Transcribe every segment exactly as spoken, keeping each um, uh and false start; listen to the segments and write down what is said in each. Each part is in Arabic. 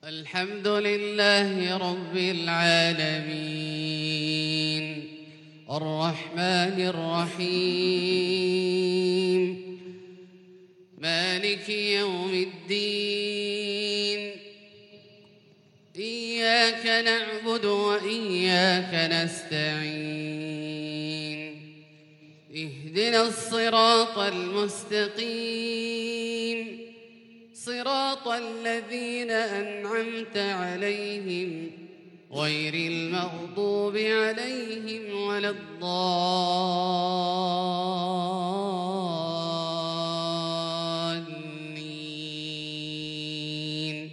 الحمد لله رب العالمين الرحمن الرحيم مالك يوم الدين إياك نعبد وإياك نستعين اهدنا الصراط المستقيم صراط الذين أنعمت عليهم غير المغضوب عليهم ولا الضالين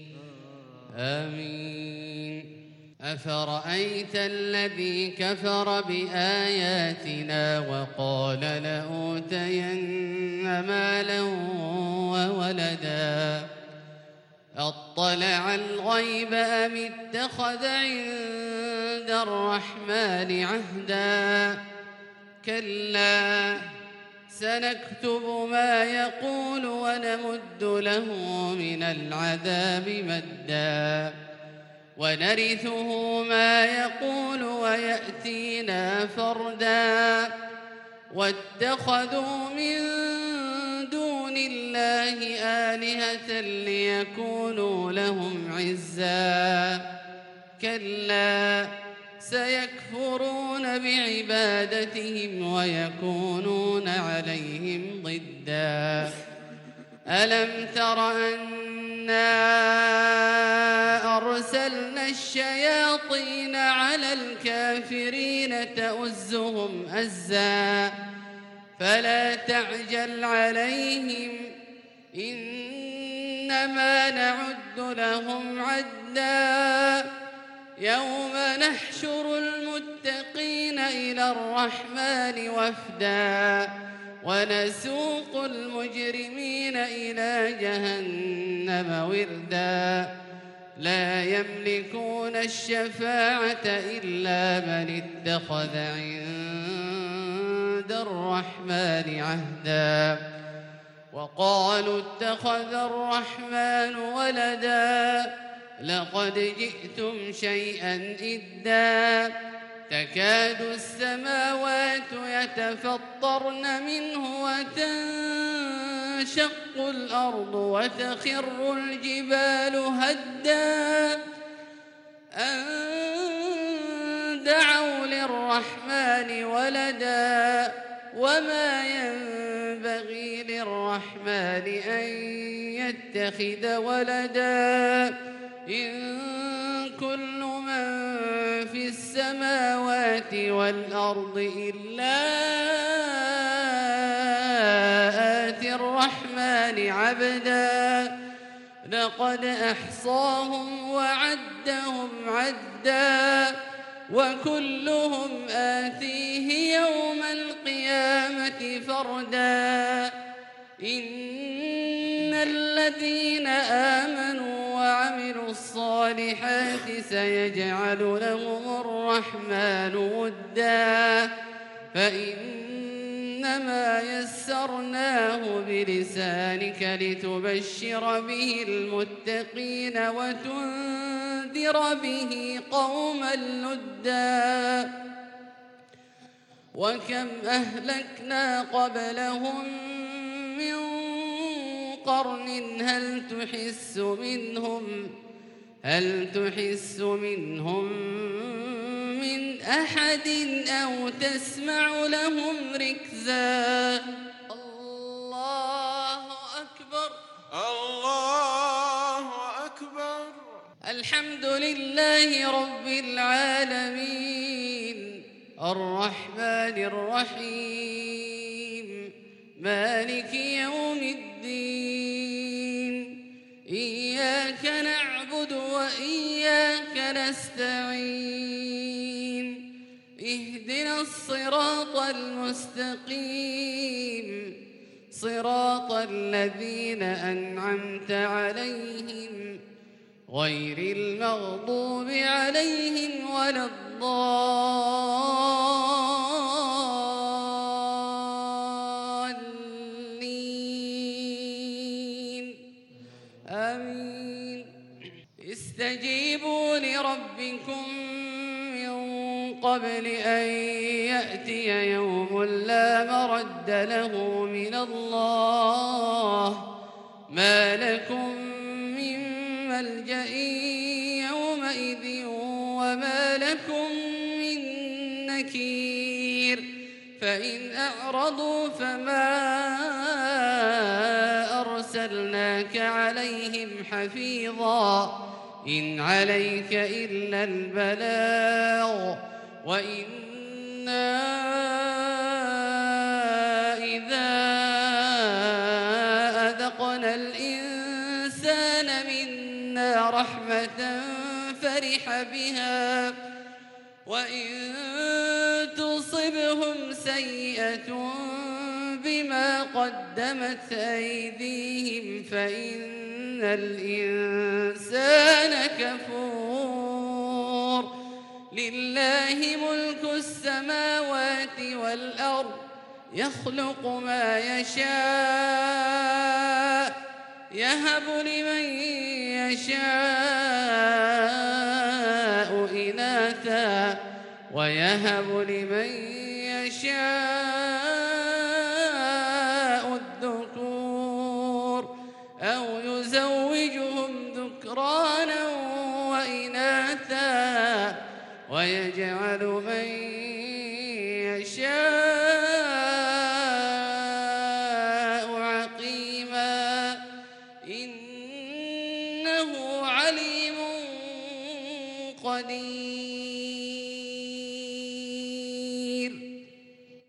آمين. أفرأيت الذي كفر بآياتنا وقال لأوتين مالا وولدا أطلع الغيب أم اتخذ عند الرحمن عهدا كلا سنكتب ما يقول ونمد له من العذاب مدا ونرثه ما يقول ويأتينا فردا واتخذوا من دون الله آلهة ليكونوا لهم عزا كلا سيكفرون بعبادتهم ويكونون عليهم ضدا ألم تر أنا أرسلنا الشياطين على الكافرين تؤزهم أزا فلا تعجل عليهم إنما نعد لهم عدا يوم نحشر المتقين إلى الرحمن وفدا ونسوق المجرمين إلى جهنم وردا لا يملكون الشفاعة إلا من اتخذ عند الرحمن عهدا وقالوا اتخذ الرحمن ولدا لقد جئتم شيئا إدا تكاد السماوات يتفطرن منه وتنشق الأرض وتخر الجبال هدا أن دعوا للرحمن ولدا وما ينبغي للرحمن أن يتخذ ولدا إن كل من في السماوات والأرض إلا آتي الرحمن عبدا لقد أحصاهم وعدهم عدا وكلهم آتيه يوم القيامة فردا إن الذين آمنوا وعملوا الصالحات سيجعل لهم الرحمن ودا فإنما يسرناه بلسانك لتبشر به المتقين وتنذر به قوما لدا وكم أهلكنا قبلهم من قرن هل تحس منهم هل تحس منهم من أحد أو تسمع لهم ركزا الله أكبر الله أكبر. الحمد لله رب العالمين الرحمن الرحيم مالك يوم الدين إياك نعبد وإياك نستعين اهدنا الصراط المستقيم صراط الذين أنعمت عليهم غير المغضوب عليهم ولا الضالين آمين. استجيبوا لربكم من قبل أن يأتي يوم لا مرد له من الله ما لكم من ملجأ يومئذ وما لكم من نكير فإن أعرضوا فما أرسلناك عليهم حفيظا إن عليك إلا البلاغ وإنا إذا أذقنا الإنسان منا رحمة فرح بها وإن تصبهم سيئة بما قدمت أيديهم فإن الإنسان كفور لله ملك السماوات والأرض يخلق ما يشاء يهب لمن يشاء إناثا ويهب لمن يشاء الذكور أو